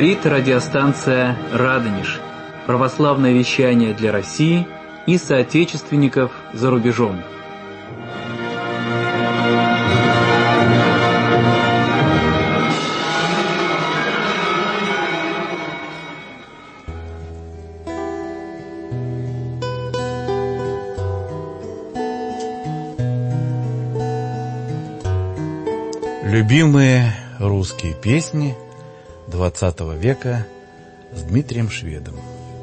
Говорит радиостанция «Радонеж». Православное вещание для России и соотечественников за рубежом. Любимые русские песни XX века с Дмитрием Шведом.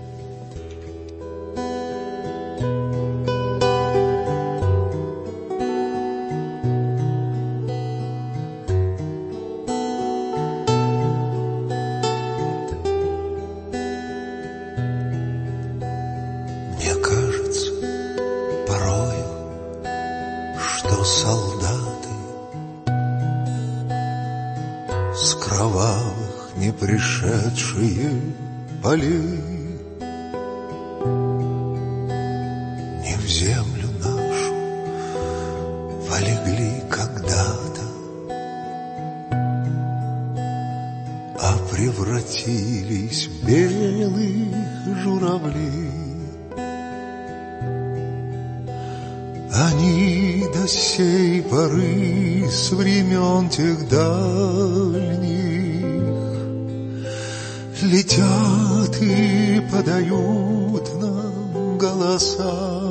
Мне кажется порою, что солдаты с кровавых не пришедшие полей не в землю нашу полегли когда-то, а превратились в белых журавлей. Они до сей поры с времен тех дальних летят и подают нам голоса.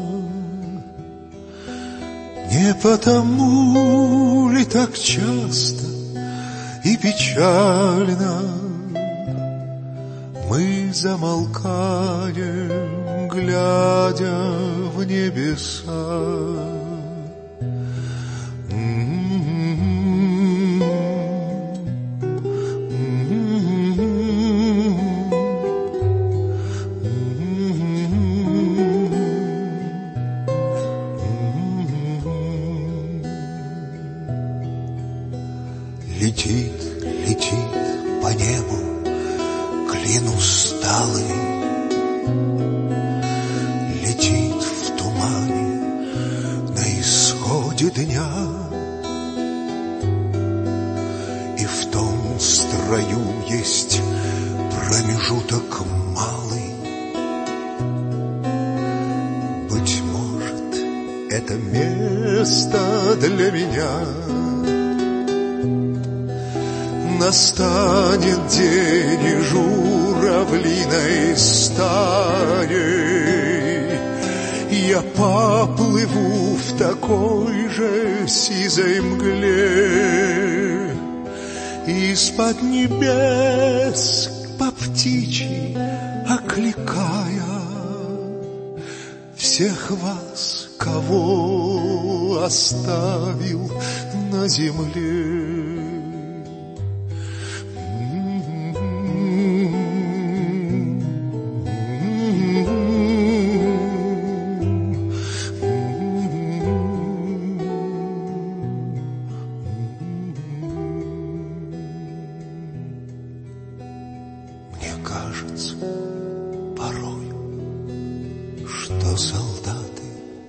Не потому ли так часто и печально мы замолкаем, глядя в небеса? Летит, летит по небу клин усталый, летит в тумане на исходе дня, и в том строю есть промежуток малый. Быть может, это место для меня. Настанет день и журавлиной стаей я поплыву в такой же сизой мгле, из-под небес по птичьи окликая всех вас, кого оставил на земле. Кажется порой, что солдаты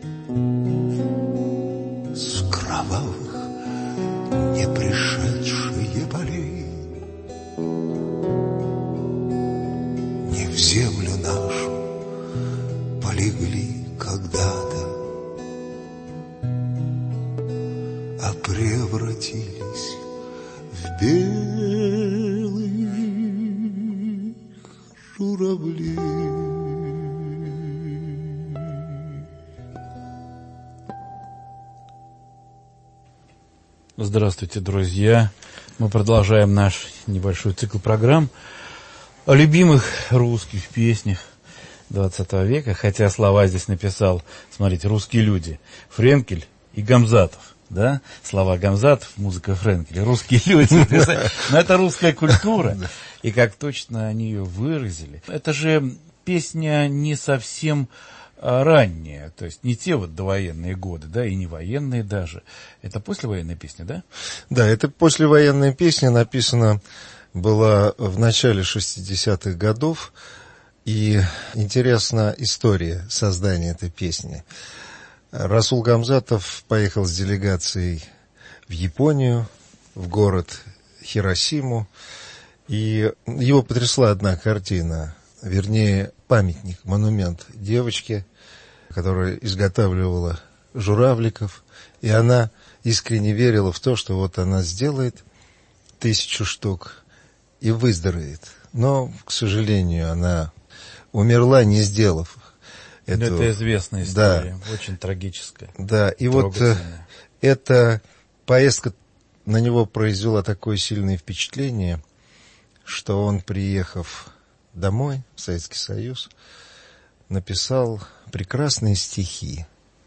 с кровавых не пришедшие полей не в землю нашу полегли когда-то, а превратились в белых журавли. Здравствуйте, друзья! Мы продолжаем наш небольшой цикл программ о любимых русских песнях XX века, хотя слова здесь написал, смотрите, русские люди, Френкель и Гамзатов. Да? Слова Гамзатов, музыка Френкеля, русские люди. Но это русская культура. И как точно они ее выразили. Это же песня не совсем ранняя, то есть не те вот довоенные годы, да, и не военные даже. Это послевоенная песня, да? Да, это послевоенная песня, написана была в начале 60-х годов. И интересна история создания этой песни. Расул Гамзатов поехал с делегацией в Японию, в город Хиросиму, И его потрясла одна картина, вернее, памятник, монумент девочке, которая изготавливала журавликов, и она искренне верила в то, что вот она сделает 1000 штук и выздоровеет. Но, к сожалению, она умерла, не сделав эту... Это известная история, да. Очень трагическая. Да, и вот эта поездка на него произвела такое сильное впечатление, что он, приехав домой, в Советский Союз, написал прекрасные стихи.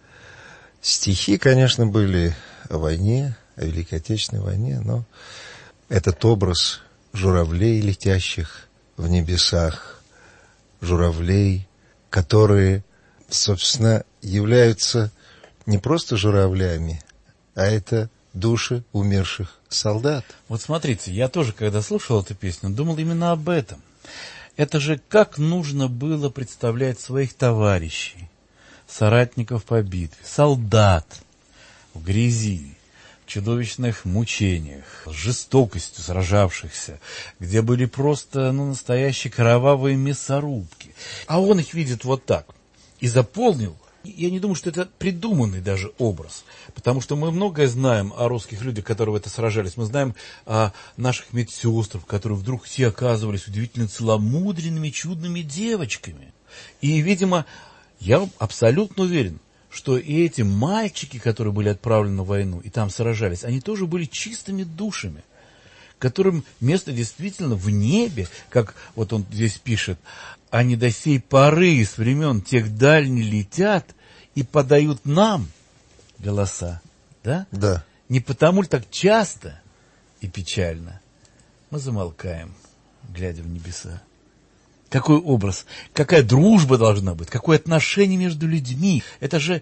Стихи, конечно, были о войне, о Великой Отечественной войне, но этот образ журавлей, летящих в небесах, журавлей, которые, собственно, являются не просто журавлями, а это души умерших солдат. Вот смотрите, я тоже, когда слушал эту песню, думал именно об этом. Это же как нужно было представлять своих товарищей, соратников по битве, солдат в грязи, в чудовищных мучениях, с жестокостью сражавшихся, где были просто, настоящие кровавые мясорубки. А он их видит вот так и заполнил. Я не думаю, что это придуманный даже образ, потому что мы многое знаем о русских людях, которые в это сражались. Мы знаем о наших медсестрах, которые вдруг все оказывались удивительно целомудренными, чудными девочками. И, видимо, я абсолютно уверен, что и эти мальчики, которые были отправлены на войну и там сражались, они тоже были чистыми душами, которым место действительно в небе, как вот он здесь пишет, они до сей поры с времен тех дальне летят и подают нам голоса. Да? Да. Не потому ли так часто и печально мы замолкаем, глядя в небеса? Какой образ, какая дружба должна быть, какое отношение между людьми. Это же,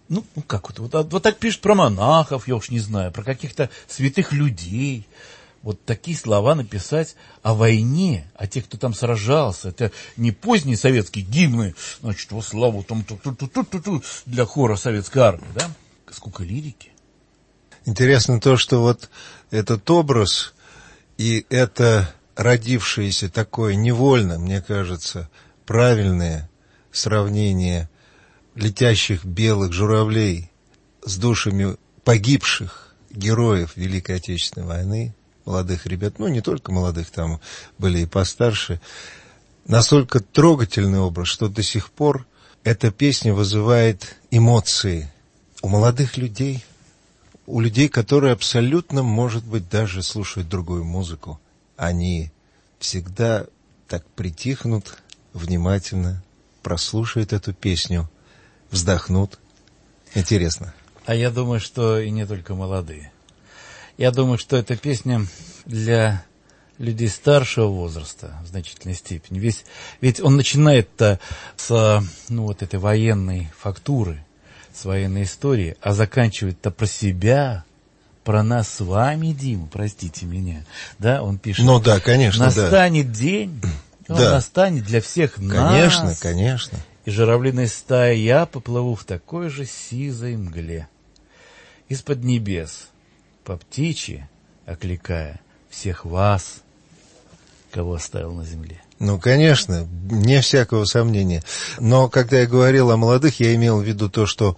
вот так пишут про монахов, я уж не знаю, про каких-то святых людей. Вот такие слова написать о войне, о тех, кто там сражался. Это не поздние советские гимны, значит, во славу там, для хора советской армии, да? Сколько лирики. Интересно то, что вот этот образ и это родившееся такое невольно, мне кажется, правильное сравнение летящих белых журавлей с душами погибших героев Великой Отечественной войны, молодых ребят, не только молодых, там были и постарше, настолько трогательный образ, что до сих пор эта песня вызывает эмоции у молодых людей, у людей, которые абсолютно, может быть, даже слушают другую музыку. Они всегда так притихнут, внимательно прослушают эту песню, вздохнут. Интересно. А я думаю, что и не только молодые. Я думаю, что эта песня для людей старшего возраста в значительной степени. Ведь он начинает-то с этой военной фактуры, с военной истории, а заканчивает-то про себя, про нас с вами, Дима, простите меня. Да, он пишет. Да, конечно, настанет день, он настанет для всех нас. Конечно. И журавлиной стаей я поплыву в такой же сизой мгле. Из-под небес, по птичьи, окликая всех вас, кого оставил на земле. Конечно, не всякого сомнения. Но когда я говорил о молодых, я имел в виду то, что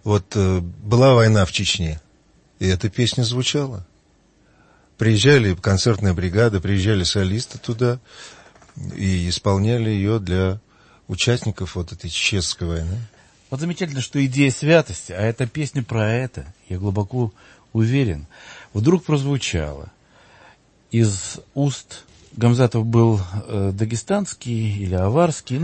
была война в Чечне, и эта песня звучала. Приезжали концертная бригада, приезжали солисты туда и исполняли ее для участников этой чеченской войны. Вот замечательно, что идея святости, а эта песня про это, я глубоко уверен, вдруг прозвучала из уст... Гамзатов был дагестанский или аварский,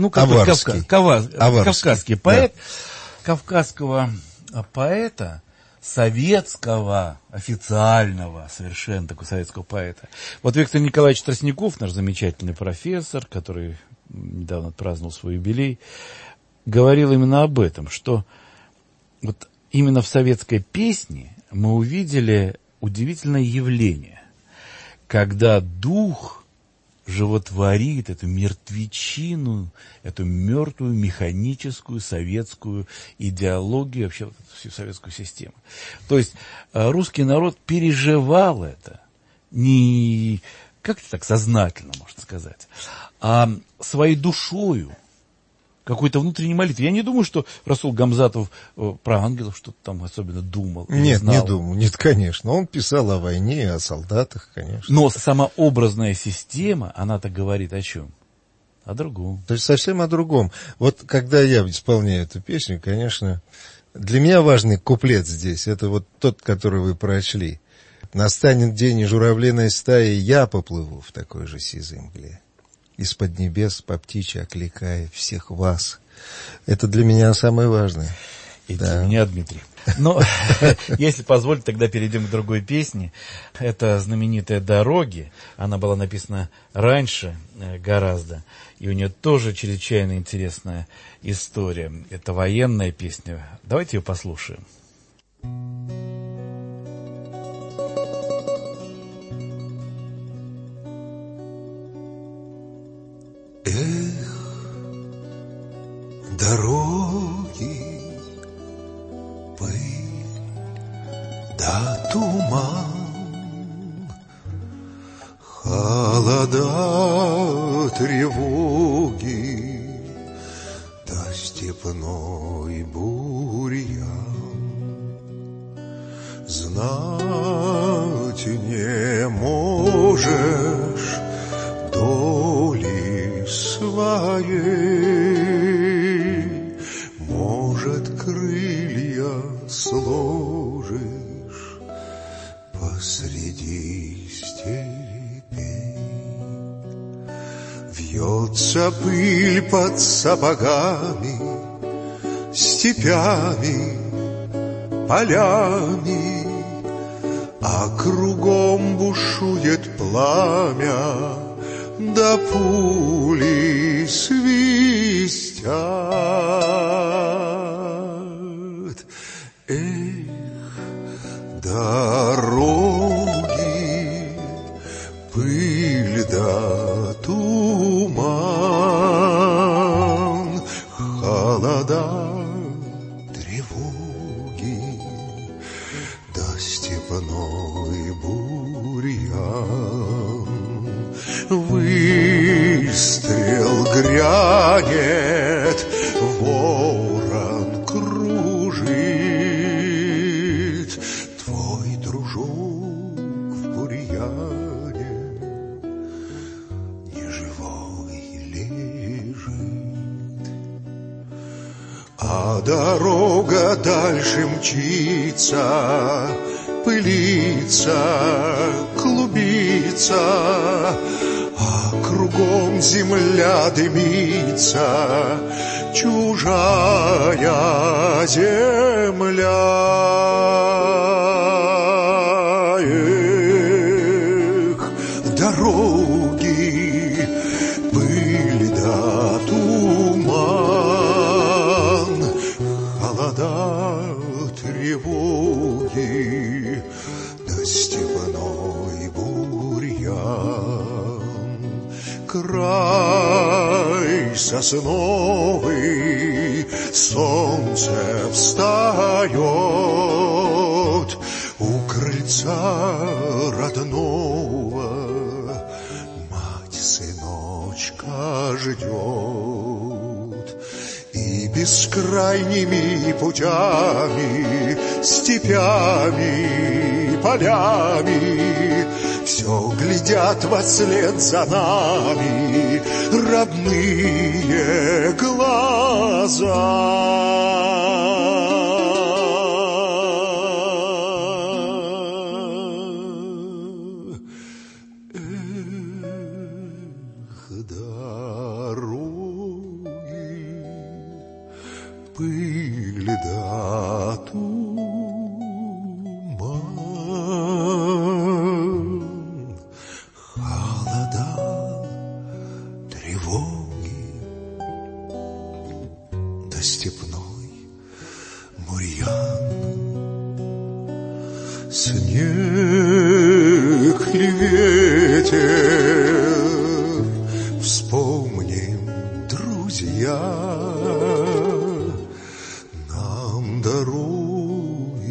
кавказский поэт, кавказского поэта, советского, официального, совершенно такого советского поэта. Вот Виктор Николаевич Тростников, наш замечательный профессор, который недавно отпраздновал свой юбилей, говорил именно об этом, что вот именно в советской песне мы увидели удивительное явление, когда дух животворит эту мертвечину, эту мертвую механическую советскую идеологию, вообще всю советскую систему. То есть русский народ переживал это не как-то так сознательно, можно сказать, а своей душою, какой-то внутренней молитвой. Я не думаю, что Расул Гамзатов про ангелов что-то там особенно думал. Нет, знал. не думаю. Нет, конечно. Он писал о войне, о солдатах, конечно. Но сама образная система, она-то говорит о чем? О другом. То есть совсем о другом. Вот когда я исполняю эту песню, конечно, для меня важный куплет здесь. Это вот тот, который вы прочли. «Настанет день, и журавлиной стаей я поплыву в такой же сизой мгле. Из-под небес по птичьи окликая всех вас». Это для меня самое важное. И да. для меня, Дмитрий. Но, если позволите, тогда перейдем к другой песне. Это знаменитая «Дороги». Она была написана раньше гораздо. И у нее тоже чрезвычайно интересная история. Это военная песня. Давайте ее послушаем. Дороги, пыль да туман, холода, тревоги да степной бурьян. Знать не можешь доли своей, может, крылья сложишь посреди степей. Вьется пыль под сапогами, степями, полями, а кругом бушует пламя, да пули свистят. Эх, дороги, пыль да туман, холода, тревоги да степной бурьян. Выстрел грянет, ворон кружит, твой дружок в бурьяне неживой лежит. А дорога дальше мчится, пылится, клубится, а кругом земля дымится, чужая земля. Эх, дороги, пыль да туман, холода, тревоги да степной бурьян. Край сосновый, солнце встает у крыльца родного, мать сыночка ждет. И бескрайними путями, степями, полями все глядят вослед за нами родные глаза. Пыль да туман, холода, тревоги да степной бурьян. Снег ли ветер, вспомним, друзья,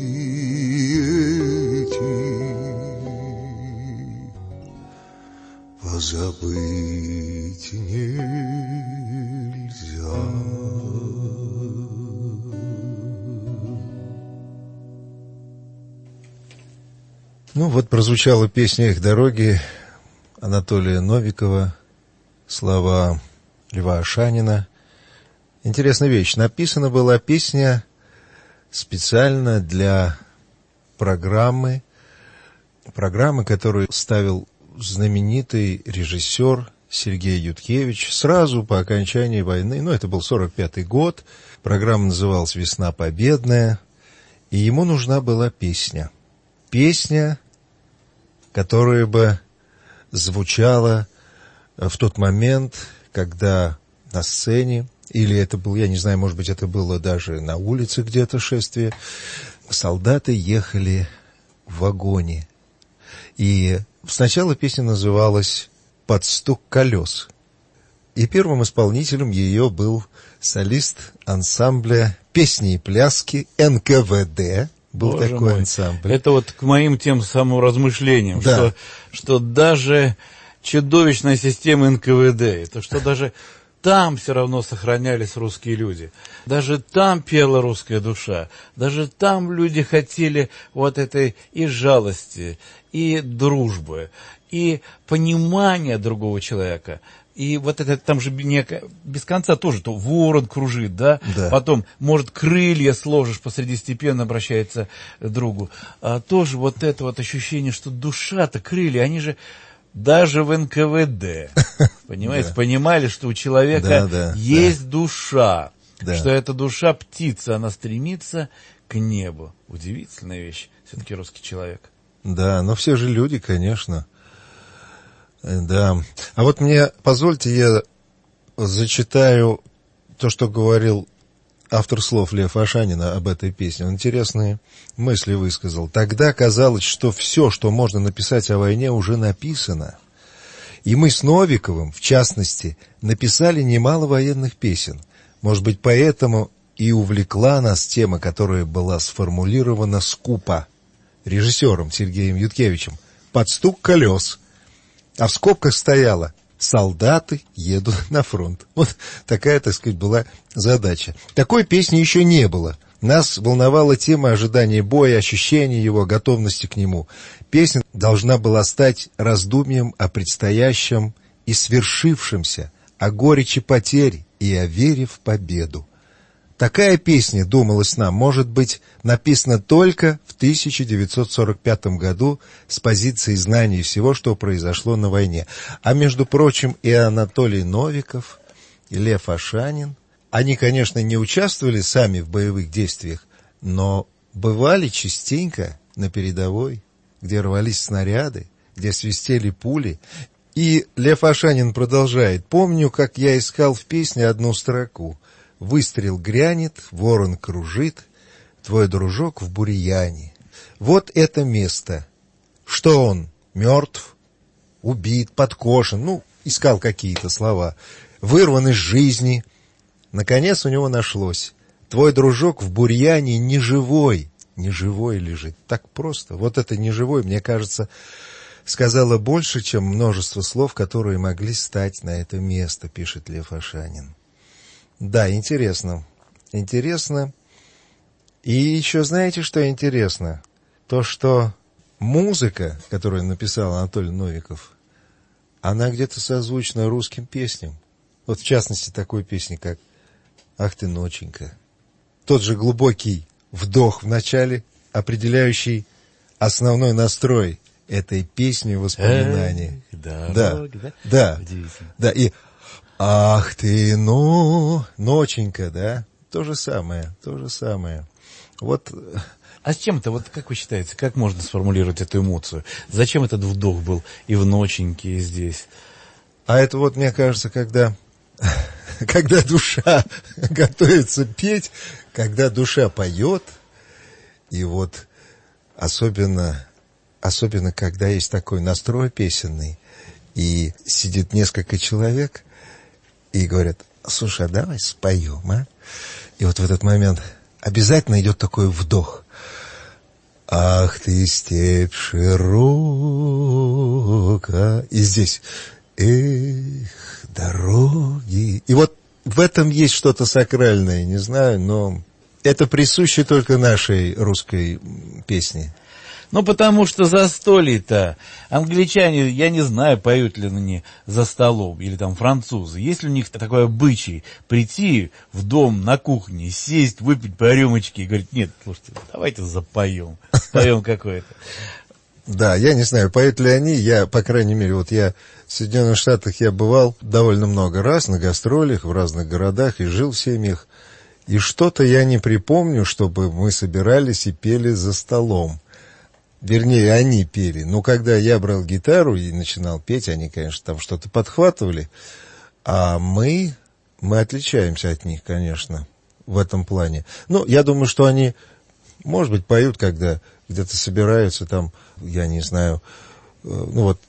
дороги эти забыть нельзя. Ну вот прозвучала песня «Их дороги» Анатолия Новикова, слова Льва Ашанина. Интересная вещь. Написана была песня специально для программы, которую ставил знаменитый режиссер Сергей Юткевич сразу по окончании войны. Ну, это был 45-й год. Программа называлась «Весна победная». И ему нужна была песня. Песня, которая бы звучала в тот момент, когда на сцене, или это был, я не знаю, может быть, это было даже на улице где-то шествие, солдаты ехали в вагоне. И сначала песня называлась «Под стук колес». И первым исполнителем ее был солист ансамбля «Песни и пляски» НКВД. Был Боже такой мой. ансамбль. Это вот к моим тем самым размышлениям, Да. что даже чудовищная система НКВД, это что даже там все равно сохранялись русские люди. Даже там пела русская душа. Даже там люди хотели вот этой и жалости, и дружбы, и понимания другого человека. И вот это там же без конца тоже то ворон кружит, да? Да. Потом, может, крылья сложишь посреди степи, он обращается к другу. А тоже вот это вот ощущение, что душа-то, крылья, они же даже в НКВД, понимаете, понимали, что у человека есть душа, что эта душа птица, она стремится к небу. Удивительная вещь, все-таки русский человек. Да, но все же люди, конечно. Да. А вот мне, позвольте, я зачитаю то, что говорил автор слов Лев Ашанин об этой песне. Он интересные мысли высказал. Тогда казалось, что все, что можно написать о войне, уже написано. И мы с Новиковым, в частности, написали немало военных песен. Может быть, поэтому и увлекла нас тема, которая была сформулирована скупо режиссером Сергеем Юткевичем. «Под стук колес». А в скобках стояло «Солдаты едут на фронт». Вот такая, так сказать, была задача. Такой песни еще не было. Нас волновала тема ожидания боя, ощущения его, готовности к нему. Песня должна была стать раздумьем о предстоящем и свершившемся, о горечи потерь и о вере в победу. Такая песня, думалось нам, может быть написана только в 1945 году с позиции знаний всего, что произошло на войне. А между прочим, и Анатолий Новиков, и Лев Ашанин, они, конечно, не участвовали сами в боевых действиях, но бывали частенько на передовой, где рвались снаряды, где свистели пули. И Лев Ашанин продолжает: «Помню, как я искал в песне одну строку. Выстрел грянет, ворон кружит, твой дружок в бурьяне. Вот это место. Что он? Мертв, убит, подкошен?» Ну, искал какие-то слова. «Вырван из жизни». Наконец у него нашлось. Твой дружок в бурьяне неживой. Неживой лежит. Так просто. Вот это неживой, мне кажется, сказала больше, чем множество слов, которые могли стать на это место, пишет Лев Ашанин. Да, интересно. Интересно. И еще знаете, что интересно? То, что музыка, которую написал Анатолий Новиков, она где-то созвучна русским песням. Вот в частности такой песни, как «Ах ты, ноченька». Тот же глубокий вдох в начале, определяющий основной настрой этой песни воспоминаний. Да. Да, и «Ах ты, ноченька», да, то же самое. Вот. А с чем-то, вот как вы считаете, как можно сформулировать эту эмоцию? Зачем этот вдох был и в ноченьке, и здесь? А это вот, мне кажется, когда душа готовится петь, когда душа поет, и вот особенно когда есть такой настрой песенный, и сидит несколько человек, и говорят: «Слушай, а давай споем, а?» И вот в этот момент обязательно идет такой вдох. «Ах ты, степь широка». И здесь Эх, дороги. И вот в этом есть что-то сакральное, не знаю, но это присуще только нашей русской песне. Ну, потому что застолье-то англичане, я не знаю, поют ли они за столом, или там французы. Есть ли у них такой обычай прийти в дом на кухне, сесть, выпить по рюмочке и говорить: нет, слушайте, давайте запоем, споем какое-то. Да, я не знаю, поют ли они, я, по крайней мере, вот я в Соединенных Штатах я бывал довольно много раз на гастролях в разных городах и жил в семьях, и что-то я не припомню, чтобы мы собирались и пели за столом. Вернее, они пели. Но когда я брал гитару и начинал петь, они, конечно, там что-то подхватывали. А мы отличаемся от них, конечно, в этом плане. Ну, я думаю, что они, может быть, поют, когда где-то собираются, там, я не знаю, ну вот,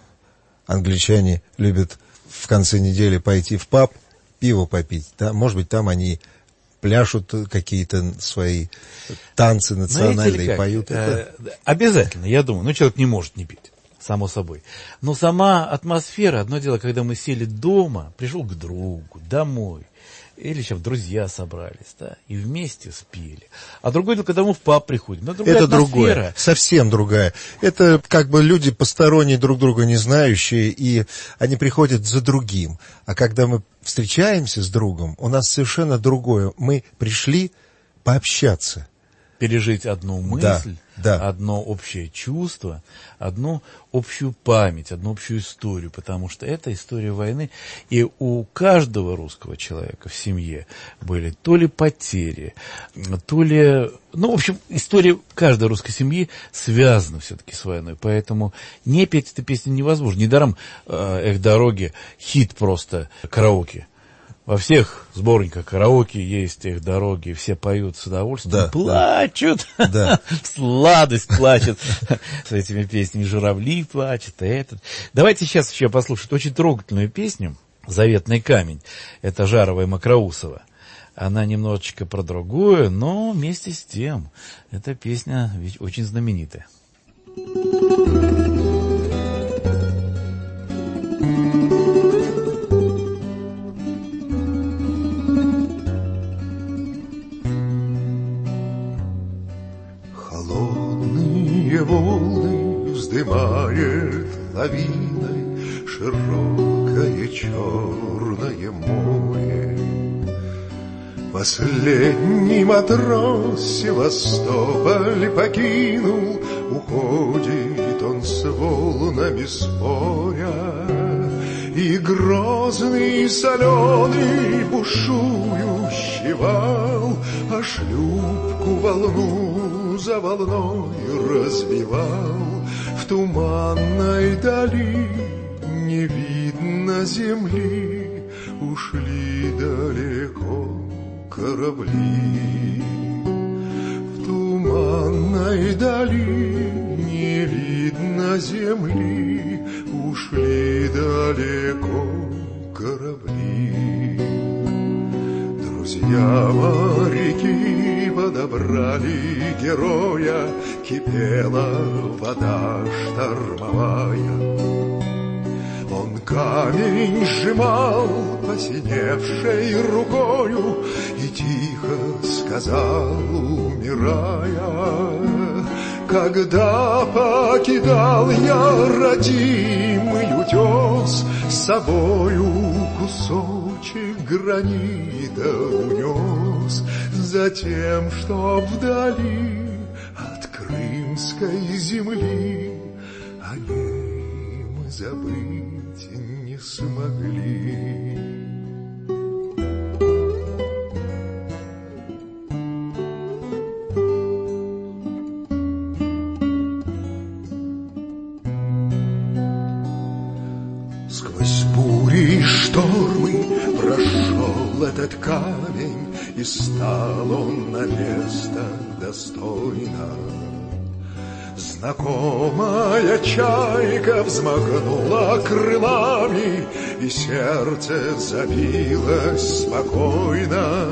англичане любят в конце недели пойти в паб, пиво попить. Да? Может быть, там они пляшут какие-то свои танцы национальные, поют. Обязательно, я думаю. Ну, человек не может не петь, само собой. Но сама атмосфера, одно дело, когда мы сели дома, пришел к другу, домой, или чем друзья собрались, да, и вместе спели. А другое дело, когда мы в паб приходим. Это другое, совсем другая. Это как бы люди посторонние, друг друга не знающие, и они приходят за другим. А когда мы встречаемся с другом, у нас совершенно другое. Мы пришли пообщаться. Пережить одну мысль, да. Одно общее чувство, одну общую память, одну общую историю, потому что это история войны. И у каждого русского человека в семье были то ли потери, то ли... Ну, в общем, история каждой русской семьи связана все-таки с войной. Поэтому не петь эту песню невозможно. Недаром «Эх, дороги» хит просто караоке. Во всех сборниках караоке есть «Эх, дороги», все поют с удовольствием, да, плачут, да. Сладость плачет с этими песнями, журавли плачут, и этот. Давайте сейчас еще послушать очень трогательную песню «Заветный камень». Это Жарова и Мокроусова. Она немножечко про другое, но вместе с тем эта песня ведь очень знаменитая. Волны вздымает лавиной широкое черное море. Последний матрос Севастополь покинул, уходит он с волнами споря. И грозный соленый бушующий вал, а шлюпку волну за волной разбивал. В туманной дали не видно земли, ушли далеко корабли. В туманной дали не видно земли, ушли далеко корабли. Друзья моряки подобрали героя, кипела вода штормовая. Он камень сжимал посиневшей рукою и тихо сказал, умирая: когда покидал я родимый утес, с собою кусочек гранита унес, затем, чтоб вдали от крымской земли о ней мы забыть не смогли. Сквозь бури и штормы прошел этот камень, и стал он на место достойно. Знакомая чайка взмахнула крылами, и сердце забилось спокойно.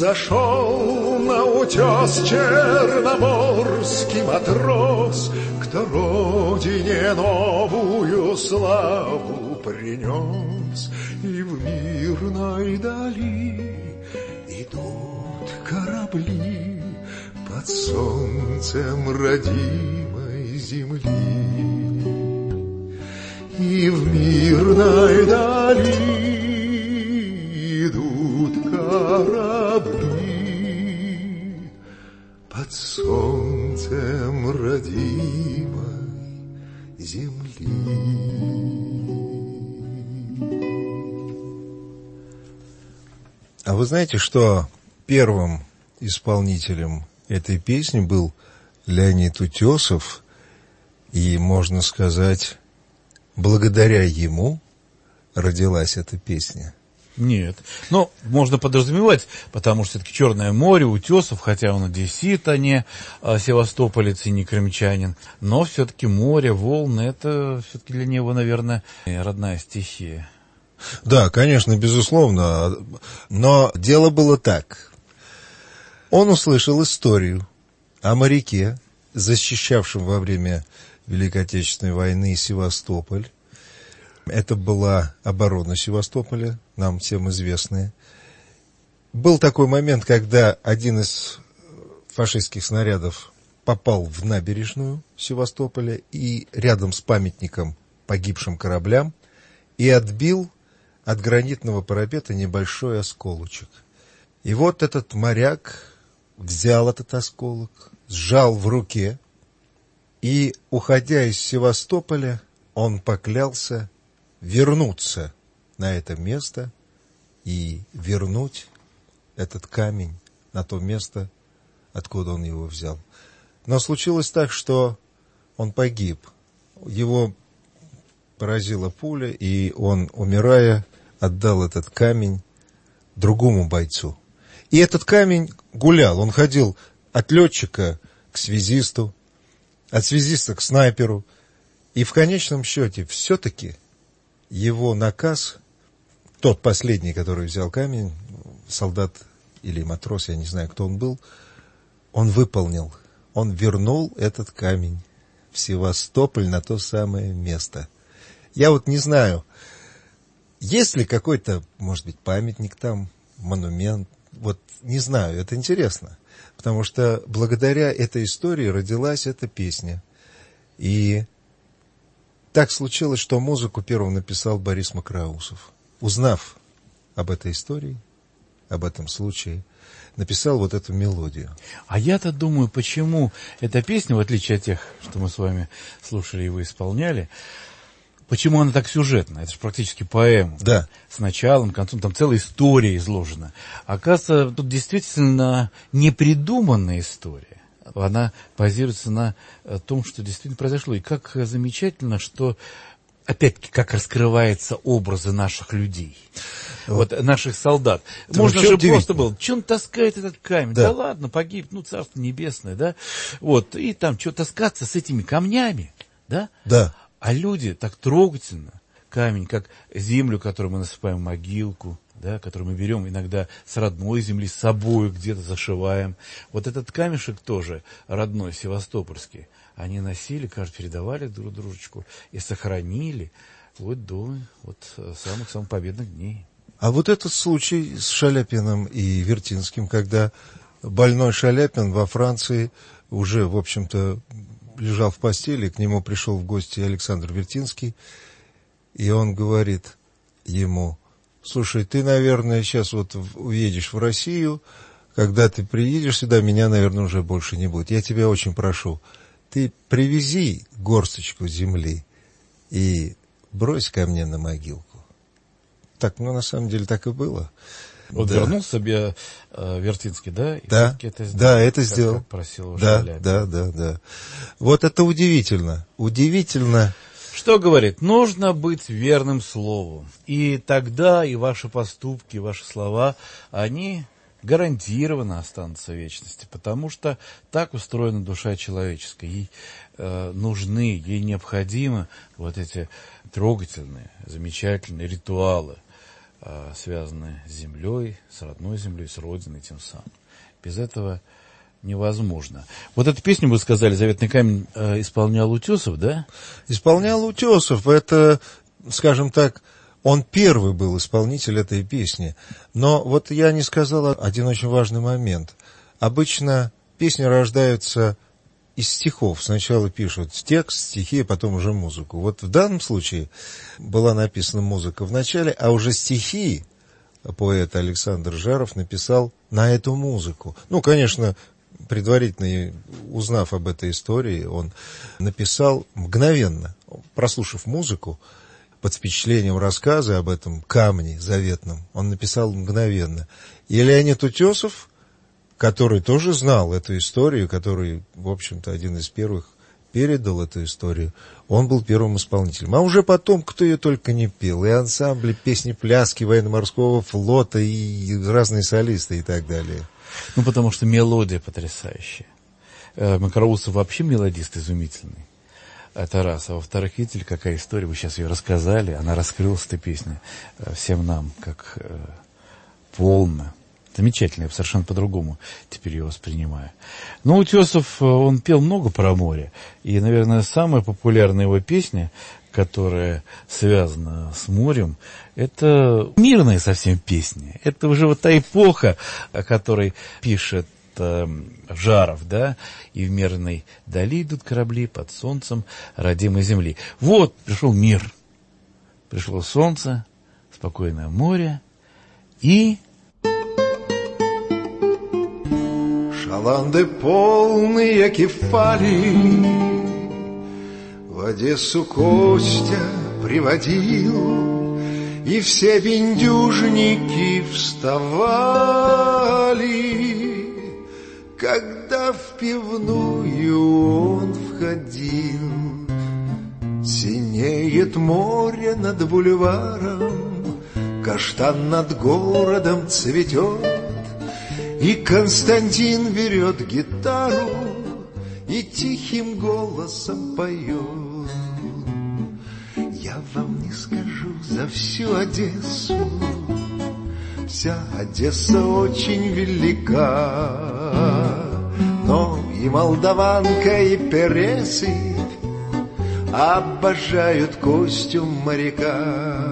Взошел на утес черноморский матрос к да родине новую славу принес, и в мирной дали идут корабли под солнцем родимой земли. И в мирной дали идут корабли под солнцем родимой земли. А вы знаете, что первым исполнителем этой песни был Леонид Утесов, и, можно сказать, благодаря ему родилась эта песня? Нет. Но можно подразумевать, потому что все-таки Черное море, Утесов, хотя он одессит, а не севастополец и не крымчанин, но все-таки море, волны, это все-таки для него, наверное, родная стихия. Да, конечно, безусловно, но дело было так. Он услышал историю о моряке, защищавшем во время Великой Отечественной войны Севастополь. Это была оборона Севастополя, нам всем известная. Был такой момент, когда один из фашистских снарядов попал в набережную Севастополя и рядом с памятником погибшим кораблям и отбил от гранитного парапета небольшой осколочек. И вот этот моряк взял этот осколок, сжал в руке, и, уходя из Севастополя, он поклялся вернуться на это место и вернуть этот камень на то место, откуда он его взял. Но случилось так, что он погиб. Его поразила пуля, и он, умирая, отдал этот камень другому бойцу. И этот камень гулял. Он ходил от летчика к связисту, от связиста к снайперу. И в конечном счете все-таки его наказ, тот последний, который взял камень, солдат или матрос, я не знаю, кто он был, он выполнил. Он вернул этот камень в Севастополь на то самое место. Я вот не знаю, есть ли какой-то, может быть, памятник там, монумент. Вот не знаю, это интересно. Потому что благодаря этой истории родилась эта песня. И так случилось, что музыку первым написал Борис Макроусов. Узнав об этой истории, об этом случае, написал вот эту мелодию. А я-то думаю, почему эта песня, в отличие от тех, что мы с вами слушали и вы исполняли, почему она так сюжетна? Это же практически поэма. Да. С началом, концом, там целая история изложена. Оказывается, тут действительно непридуманная история. Она базируется на том, что действительно произошло. И как замечательно, что, опять-таки, как раскрываются образы наших людей. Вот наших солдат. Это можно же просто было, было, что он таскает этот камень? Да ладно, погиб, царство небесное, да? Вот, и там, что таскаться с этими камнями, да? Да. А люди так трогательно, камень, как землю, которую мы насыпаем в могилку, да, которую мы берем иногда с родной земли, с собой где-то зашиваем. Вот этот камешек тоже родной, севастопольский, они носили, кажется, передавали друг дружечку и сохранили вот до самых-самых победных дней. А вот этот случай с Шаляпиным и Вертинским, когда больной Шаляпин во Франции уже, в общем-то, лежал в постели, к нему пришел в гости Александр Вертинский, и он говорит ему: слушай, ты, наверное, сейчас вот уедешь в Россию, когда ты приедешь сюда, меня, наверное, уже больше не будет. Я тебя очень прошу, ты привези горсточку земли и брось ко мне на могилку. Так, на самом деле так и было. Вот да. Вернул себе Вертинский, да? И да, это сделал, да, это сделал. как просил его Шаляпин. Да. Вот это удивительно. Удивительно. Что говорит? Нужно быть верным слову. И тогда и ваши поступки, и ваши слова, они гарантированно останутся в вечности. Потому что так устроена душа человеческая. Ей нужны, ей необходимы вот эти трогательные, замечательные ритуалы, связанные с землей, с родной землей, с родиной тем самым. Без этого невозможно. Вот эту песню, вы сказали, «Заветный камень» исполнял Утесов, да? Исполнял Утесов. Это, скажем так, он первый был исполнитель этой песни. Но вот я не сказал один очень важный момент. Обычно песни рождаются из стихов. Сначала пишут текст, стихи, а потом уже музыку. Вот в данном случае была написана музыка в начале, а уже стихи поэт Александр Жаров написал на эту музыку. Ну, конечно, предварительно узнав об этой истории, он написал мгновенно, прослушав музыку, под впечатлением рассказа об этом камне заветном, он написал мгновенно. И Леонид Утесов, который тоже знал эту историю, который, в общем-то, один из первых передал эту историю, он был первым исполнителем. А уже потом, кто ее только не пел, и ансамбли, песни-пляски военно-морского флота, и разные солисты и так далее. Ну, потому что мелодия потрясающая. Макроусов вообще мелодист изумительный. Это раз. А во-вторых, видите, какая история, вы сейчас ее рассказали, она раскрылась, эта песня, всем нам, как полно. Замечательно, я совершенно по-другому теперь ее воспринимаю. Но Утесов, он пел много про море. И, наверное, самая популярная его песня, которая связана с морем, это мирная совсем песня. Это уже вот та эпоха, о которой пишет Жаров, да, и в мирной дали идут корабли под солнцем родимой земли. Вот, пришел мир, пришло солнце, спокойное море и... Шаланды полные кефали в Одессу Костя приводил, и все бендюжники вставали, когда в пивную он входил. Синеет море над бульваром, каштан над городом цветет, и Константин берет гитару и тихим голосом поет. Я вам не скажу за всю Одессу, вся Одесса очень велика, но и молдаванка, и Пересыпь обожают Костю моряка.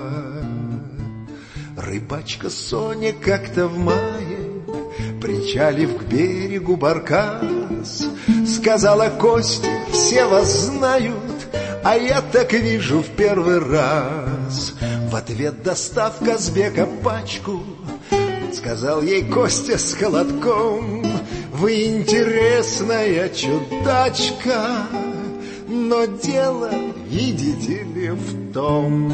Рыбачка Соня как-то в мае, причалив к берегу баркас, сказала: Костя, все вас знают, а я так вижу в первый раз. В ответ достав Казбека пачку, сказал ей Костя с холодком: вы интересная чудачка, но дело, видите ли, в том,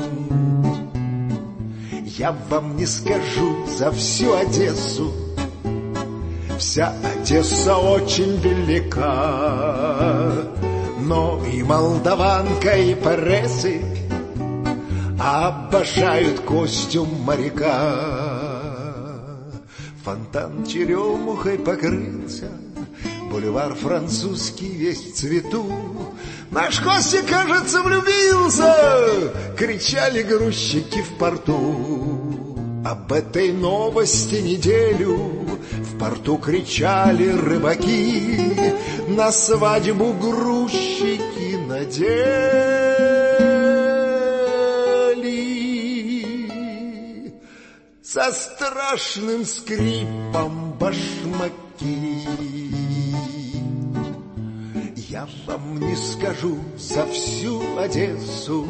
я вам не скажу за всю Одессу, вся Одесса очень велика, но и молдаванка, и Пересыпь обожают Костю моряка. Фонтан черемухой покрылся, бульвар французский весь в цвету. Наш Костя, кажется, влюбился, кричали грузчики в порту. Об этой новости неделю в порту кричали рыбаки, на свадьбу грузчики надели со страшным скрипом башмаки. Я вам не скажу за всю Одессу,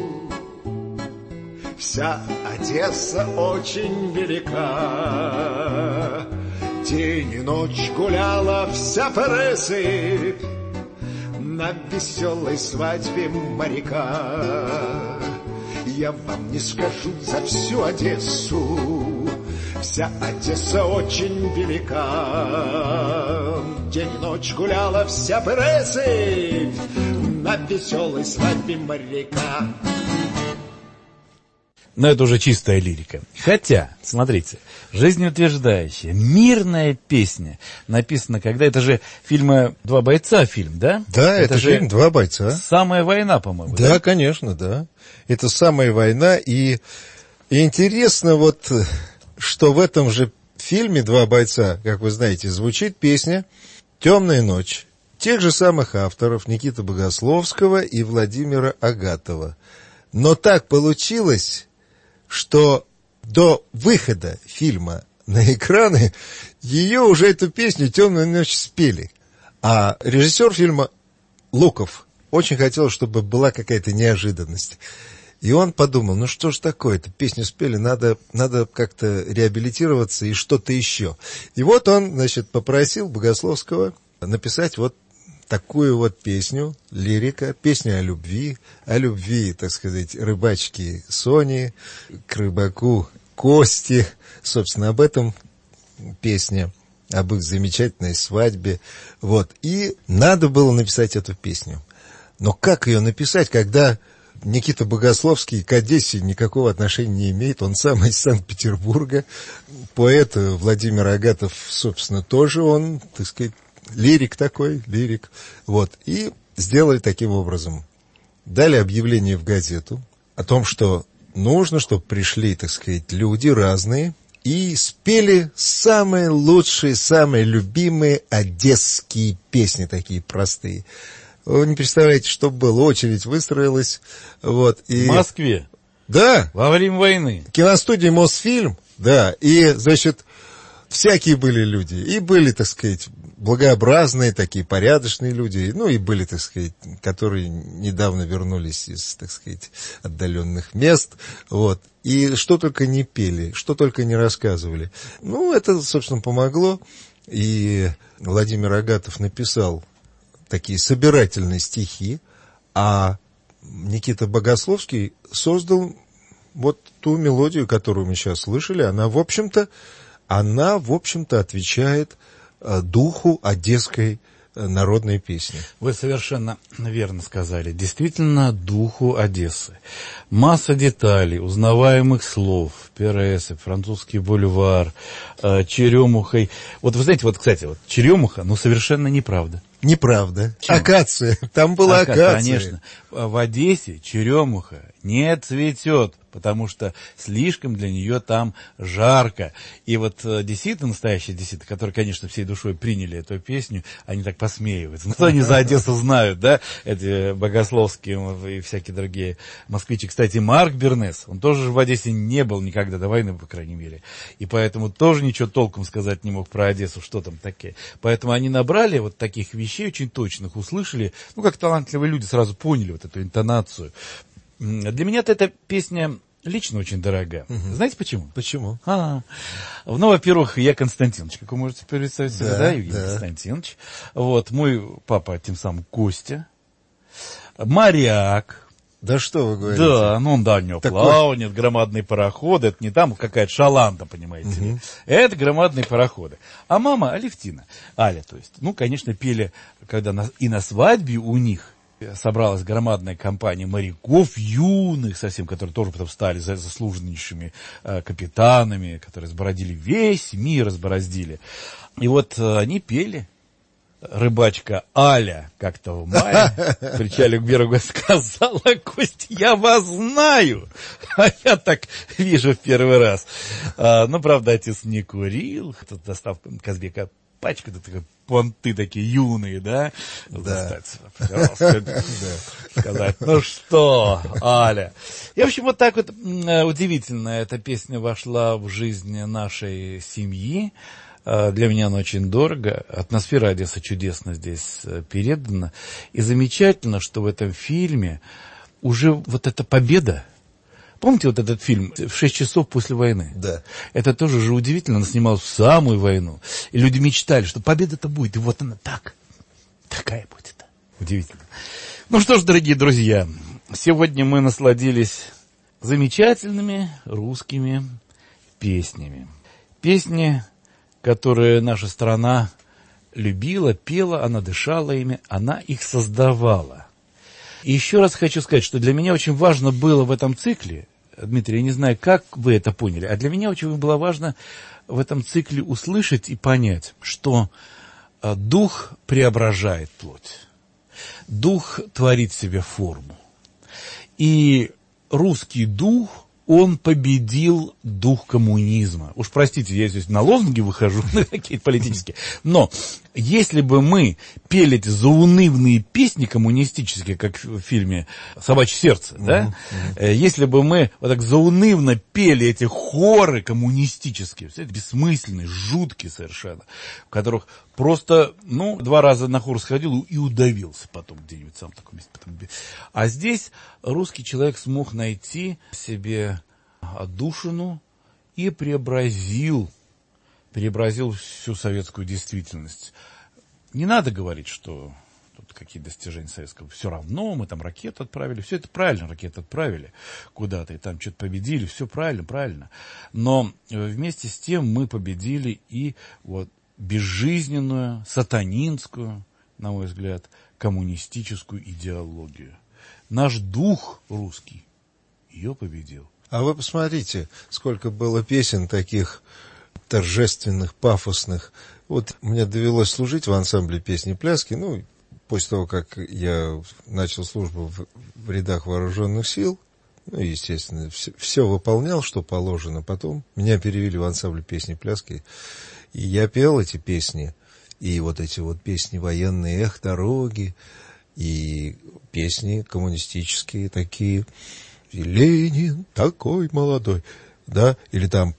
вся Одесса очень велика. День и ночь гуляла вся Пересыпь на веселой свадьбе моряка. Я вам не скажу за всю Одессу, вся Одесса очень велика. День и ночь гуляла вся Пересыпь на веселой свадьбе моряка. Но это уже чистая лирика. Хотя, смотрите, жизнеутверждающая, мирная песня написана, когда это же фильма «Два бойца» фильм, да? Да, это же фильм «Два бойца». «Самая война», по-моему. Да, да, конечно, да. Это «Самая война». И интересно вот, что в этом же фильме «Два бойца», как вы знаете, звучит песня «Темная ночь» тех же самых авторов Никиты Богословского и Владимира Агатова. Но так получилось, что до выхода фильма на экраны ее уже, эту песню «Темную ночь» спели. А режиссер фильма Луков очень хотел, чтобы была какая-то неожиданность. И он подумал, ну что ж такое, эту песню спели, надо как-то реабилитироваться и что-то еще. И вот он, значит, попросил Богословского написать вот такую вот песню, лирика, песня о любви, так сказать, рыбачки Сони к рыбаку Кости. Собственно, об этом песня, об их замечательной свадьбе. Вот. И надо было написать эту песню. Но как ее написать, когда Никита Богословский к Одессе никакого отношения не имеет, он сам из Санкт-Петербурга. Поэт Владимир Агатов, собственно, тоже он, так сказать, лирик. Вот. И сделали таким образом. Дали объявление в газету о том, что нужно, чтобы пришли, так сказать, люди разные и спели самые лучшие, самые любимые одесские песни, такие простые. Вы не представляете, что было. Очередь выстроилась. Вот, и... В Москве? Да. Во время войны? Киностудия «Мосфильм», да. И, значит, всякие были люди. И были, так сказать, благообразные, такие порядочные люди. Ну, и были, так сказать, которые недавно вернулись из, так сказать, отдаленных мест. Вот. И что только не пели, что только не рассказывали. Ну, это, собственно, помогло. И Владимир Агатов написал такие собирательные стихи, а Никита Богословский создал вот ту мелодию, которую мы сейчас слышали. Она, в общем-то, отвечает духу одесской народной песни. Вы совершенно верно сказали. Действительно, духу Одессы. Масса деталей, узнаваемых слов, Пересы, французский бульвар, черемухой. Вот вы знаете, вот, кстати, вот черемуха, ну, совершенно неправда. Неправда. Чем? Акация. Там была акация. Конечно. В Одессе черемуха не цветет, потому что слишком для нее там жарко. И вот одесситы, настоящие одесситы, которые, конечно, всей душой приняли эту песню, они так посмеиваются. Ну, что они за Одессу знают, да? Эти Богословские и всякие другие москвичи. Кстати, Марк Бернес, он тоже в Одессе не был никогда до войны, по крайней мере. И поэтому тоже ничего толком сказать не мог про Одессу, что там такие. Поэтому они набрали вот таких вещей очень точных, услышали. Ну, как талантливые люди сразу поняли вот эту интонацию. Для меня-то эта песня лично очень дорога. Знаете почему? Почему? Ну, во-первых, я Константинович, как вы можете представить себе, да, Евгений Константинович. Вот, мой папа, тем самым Костя, моряк. Да что вы говорите? Да, ну он дальнего плавания, громадные пароходы, это не там какая-то шаланда, понимаете ли. Это громадные пароходы. А мама Алевтина, Аля, то есть, ну, конечно, пели, когда и на свадьбе у них собралась громадная компания моряков, юных совсем, которые тоже потом стали заслуженнейшими капитанами, которые сбородили весь мир, разбороздили. И вот они пели. Рыбачка Аля как-то в мае в причале к берегу сказала: Кость, я вас знаю, а я так вижу в первый раз. Ну, правда, отец не курил, тут достав Казбека пачку, да, такой, понты такие юные, да? Да. Сказать, ну что, Аля. И, в общем, вот так вот удивительно эта песня вошла в жизнь нашей семьи. Для меня она очень дорого. Атмосфера Одессы чудесно здесь передана. И замечательно, что в этом фильме уже вот эта победа. Помните вот этот фильм «В 6 часов после войны»? Да. Это тоже же удивительно. Она снималась в самую войну. И люди мечтали, что победа-то будет. И вот она такая будет. Удивительно. Ну что ж, дорогие друзья, сегодня мы насладились замечательными русскими песнями. Песни, которые наша страна любила, пела, она дышала ими, она их создавала. И еще раз хочу сказать, что для меня очень важно было в этом цикле, Дмитрий, я не знаю, как вы это поняли, а для меня очень было важно в этом цикле услышать и понять, что дух преображает плоть, дух творит в себе форму. И русский дух он победил дух коммунизма. Уж простите, я здесь на лозунги выхожу, на какие-то политические. Но если бы мы пели эти заунывные песни коммунистические, как в фильме «Собачье сердце», да? Если бы мы вот так заунывно пели эти хоры коммунистические, все это бессмысленные, жуткие совершенно, в которых просто, 2 раза на хор сходил и удавился потом где-нибудь сам в таком месте. А здесь русский человек смог найти себе отдушину и преобразил всю советскую действительность. Не надо говорить, что тут какие достижения советского. Все равно мы там ракету отправили. Все это правильно, ракеты отправили куда-то, и там что-то победили. Все правильно. Но вместе с тем мы победили и вот безжизненную, сатанинскую, на мой взгляд, коммунистическую идеологию. Наш дух русский ее победил. А вы посмотрите, сколько было песен таких торжественных, пафосных. Вот мне довелось служить в ансамбле песни-пляски, после того, как я начал службу в рядах вооруженных сил, естественно, все выполнял, что положено. Потом меня перевели в ансамбль песни-пляски, и я пел эти песни, и вот эти вот песни военные, «Эх, дороги», и песни коммунистические такие, и «Ленин такой молодой», да, или там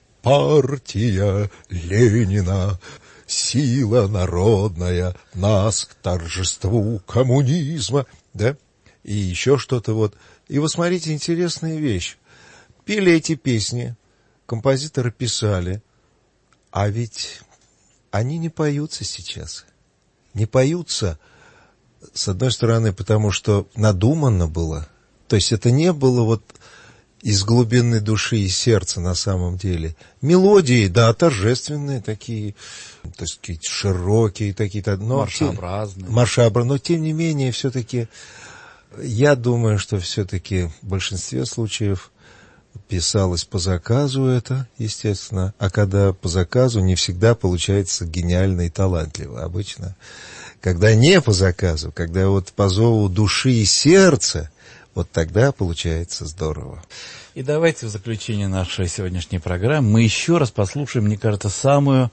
«Партия Ленина, сила народная, нас к торжеству коммунизма», да, и еще что-то вот. И вот смотрите, интересная вещь. Пели эти песни, композиторы писали, а ведь они не поются сейчас. Не поются, с одной стороны, потому что надуманно было. То есть это не было вот из глубины души и сердца на самом деле. Мелодии, да, торжественные такие, так сказать, широкие такие-то. Маршеобразные. Но тем не менее, все-таки, я думаю, что все-таки в большинстве случаев писалось по заказу это, естественно. А когда по заказу, не всегда получается гениально и талантливо. Обычно, когда не по заказу, когда вот по зову души и сердца, вот тогда получается здорово. И давайте в заключение нашей сегодняшней программы мы еще раз послушаем, мне кажется, самую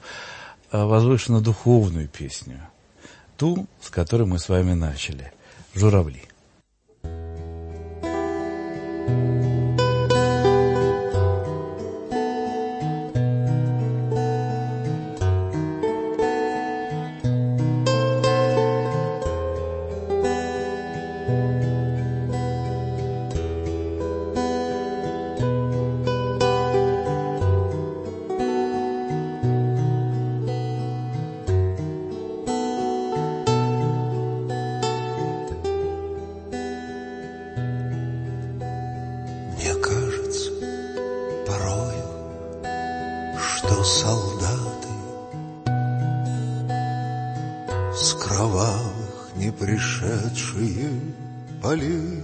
возвышенно-духовную песню. Ту, с которой мы с вами начали. «Журавли». Солдаты с кровавых не пришедшие полей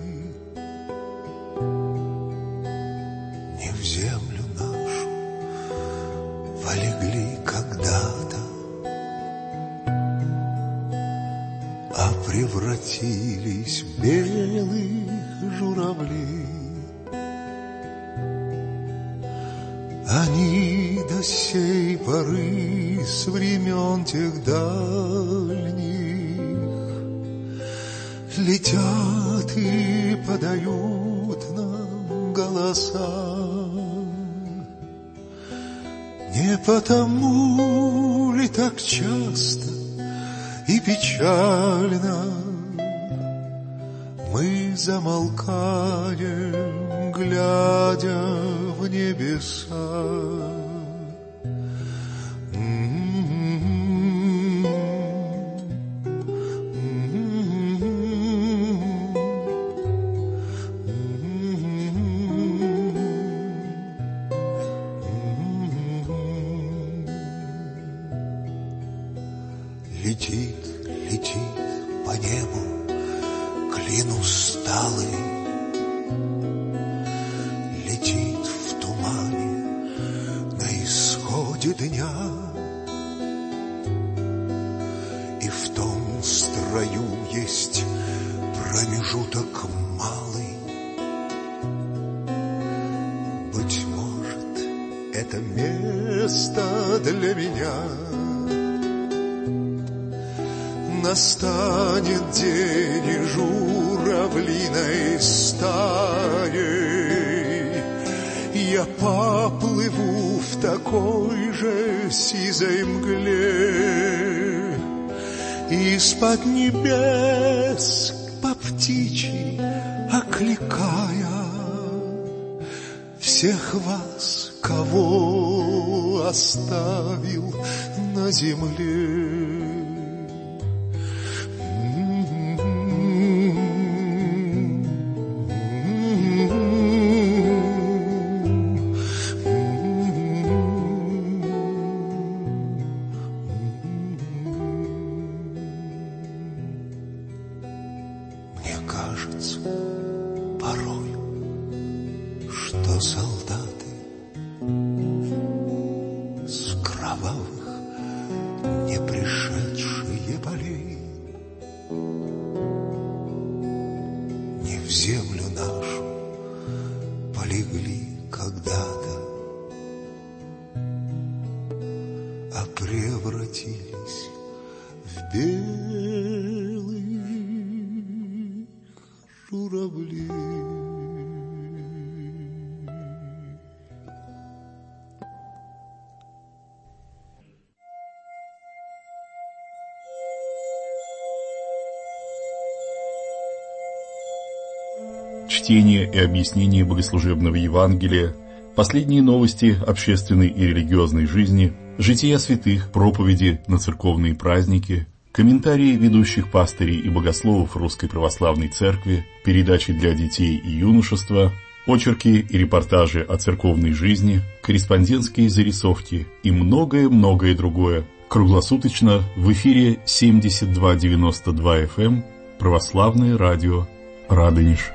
не в землю нашу полегли когда-то, а превратились в белых журавлей. Они до сей поры с времен тех дальних летят и подают нам голоса. Не потому ли так часто и печально мы замолкаем, глядя в небеса? Летит, летит по небу клин усталый, летит в тумане на исходе дня, и в том строю есть промежуток малый. Быть место для меня. Настанет день, и журавлиной стаей я поплыву в такой же сизой мгле. Из-под небес по птичьи окликая всех вас, кого оставил на земле. Чтение и объяснение богослужебного Евангелия, последние новости общественной и религиозной жизни, жития святых, проповеди на церковные праздники, комментарии ведущих пастырей и богословов Русской Православной Церкви, передачи для детей и юношества, очерки и репортажи о церковной жизни, корреспондентские зарисовки и многое-многое другое. Круглосуточно в эфире 7292 FM Православное радио Радонеж.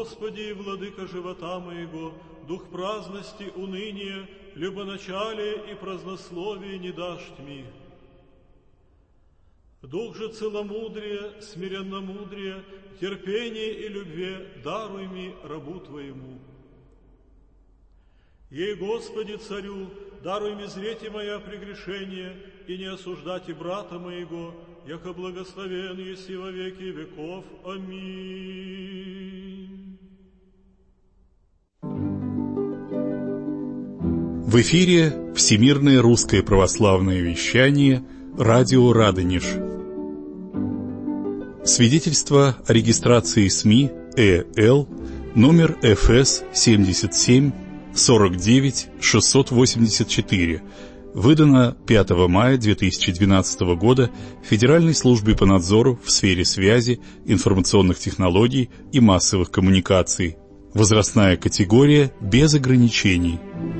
Господи и владыка живота моего, дух праздности, уныния, любоначалия и празднословия не дашь тьми. Дух же целомудрия, смиренномудрия, терпения и любви даруй ми рабу Твоему. Ей, Господи, Царю, даруй ми зреть и моя прегрешение, и не осуждать и брата моего, яко благословен еси во веки веков. Аминь. В эфире Всемирное русское православное вещание «Радио Радонеж». Свидетельство о регистрации СМИ ЭЛ номер ФС 77 49 684, выдано 5 мая 2012 года Федеральной службой по надзору в сфере связи, информационных технологий и массовых коммуникаций. Возрастная категория без ограничений.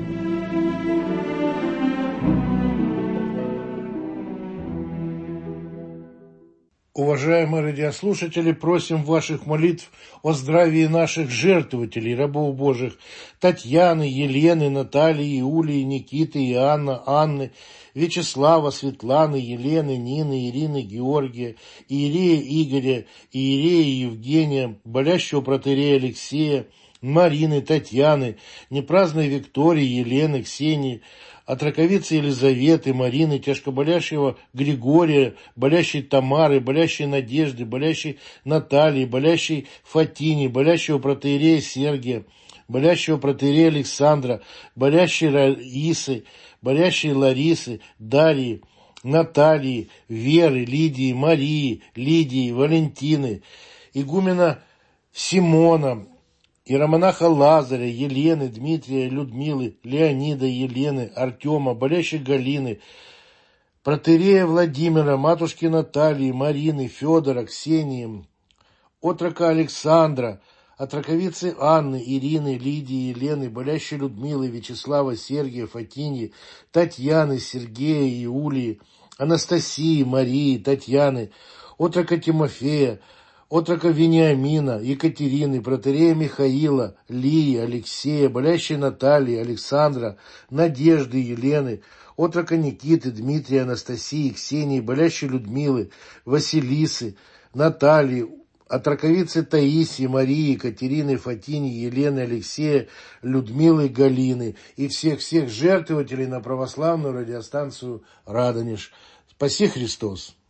Уважаемые радиослушатели, просим ваших молитв о здравии наших жертвователей, рабов Божьих, Татьяны, Елены, Натальи, Иулии, Никиты, Иоанна, Анны, Вячеслава, Светланы, Елены, Нины, Ирины, Георгия, Иерея Игоря, Иерея Евгения, болящего протоиерея Алексея, Марины, Татьяны, непраздной Виктории, Елены, Ксении, от раковицы Елизаветы, Марины, тяжкоболящего Григория, болящей Тамары, болящей Надежды, болящей Натальи, болящей Фатини, болящего протоиерея Сергия, болящего протоиерея Александра, болящей Раисы, болящей Ларисы, Дарьи, Натальи, Веры, Лидии, Марии, Лидии, Валентины, игумена Симона, иеромонаха Лазаря, Елены, Дмитрия, Людмилы, Леонида, Елены, Артема, болящей Галины, протоиерея Владимира, матушки Натальи, Марины, Федора, Ксении, отрока Александра, от раковицы Анны, Ирины, Лидии, Елены, болящей Людмилы, Вячеслава, Сергия, Фатини, Татьяны, Сергея, Иулии, Анастасии, Марии, Татьяны, отрока Тимофея, отрока Вениамина, Екатерины, протоиерея Михаила, Лии, Алексея, болящей Натальи, Александра, Надежды, Елены, отрока Никиты, Дмитрия, Анастасии, Ксении, болящей Людмилы, Василисы, Натальи, от раковицы Таисии, Марии, Екатерины, Фатини, Елены, Алексея, Людмилы, Галины и всех жертвователей на православную радиостанцию «Радонеж». Спаси Христос!